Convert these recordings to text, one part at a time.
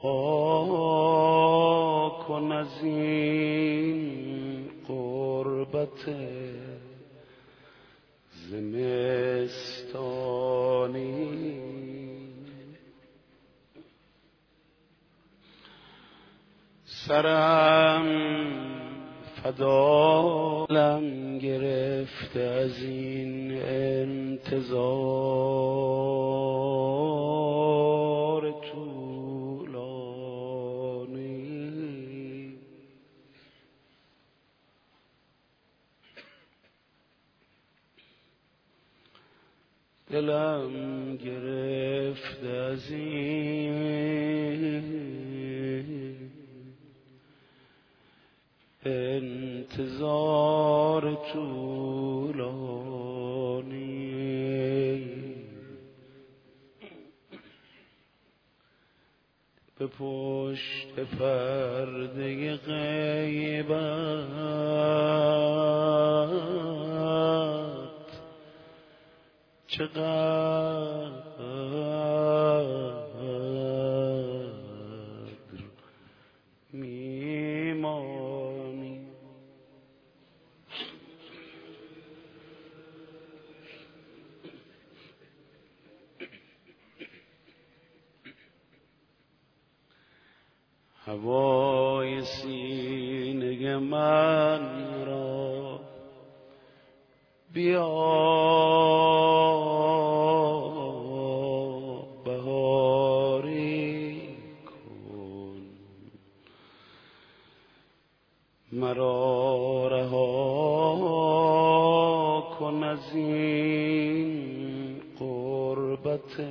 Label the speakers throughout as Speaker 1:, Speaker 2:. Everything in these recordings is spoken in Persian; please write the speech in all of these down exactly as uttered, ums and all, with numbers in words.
Speaker 1: کن از این غربت زمستانی، سرم فدالم گرفته از این انتظار طولانی. دلم گرفته از این انتظار طولانی، به پشت پرده غیبت چقدر میمانی. هوای سینه من را بیا بهاری کن، مرا رها کن از این غربت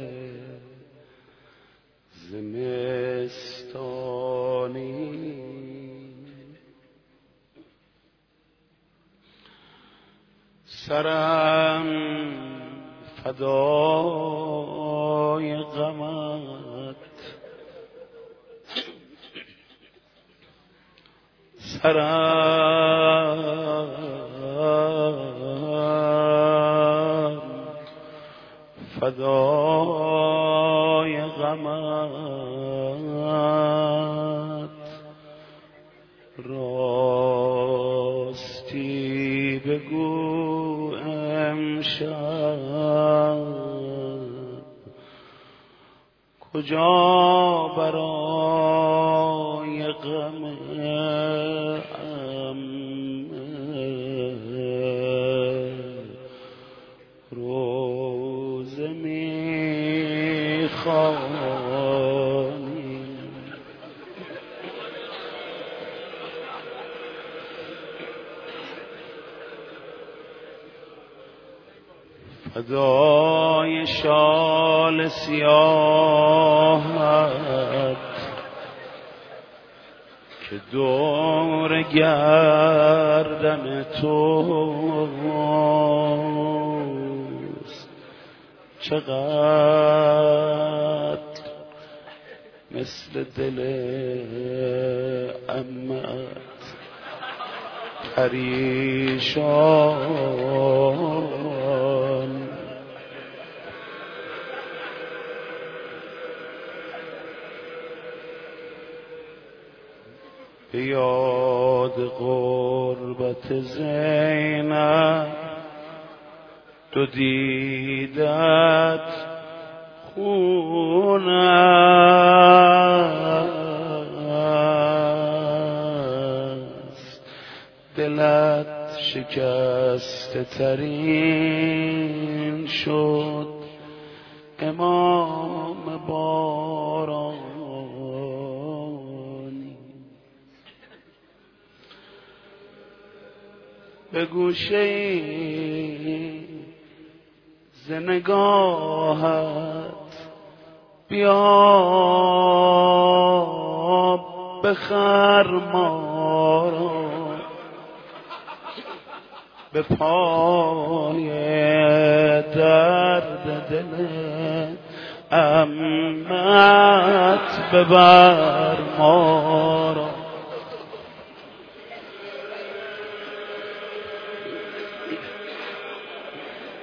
Speaker 1: زمستانی. سرم فدای غمت، سرم فدای غمت، راستی بگو امشب کجا برای غم روزه میخوانی. فدای شال سیاهت که دور گردن توست، چقدر مثل دل عمت پریشان. به یاد غربت زینب دو دیدت خون است، دلت شکسته ترین شد امام بارانی. به گوشه ز نگاهت بیا بخر ما را، به پای درد دل عمت ببر ما را.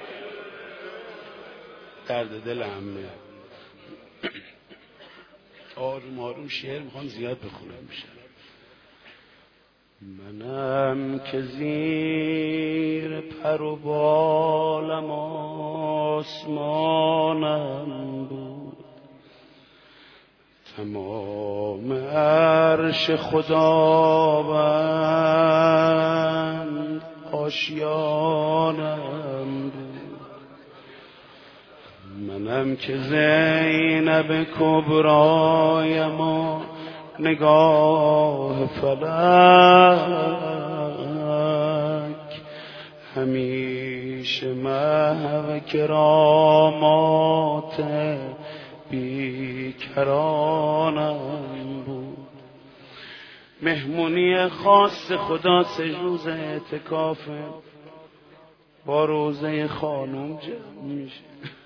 Speaker 1: درد دل عمه آروم آروم شعر میخوام زیاد بخونم میشه. منم که زیر پر و بالم آسمانم بود، تمام عرش خداوند آشیانم بود. منم که زینب کبرایم و نگاه فلک، همیشه محو کرامات بیکرانم بود. مهمونی خاص خدا سه روز اعتکاف با روزه خانوم جمع میشه.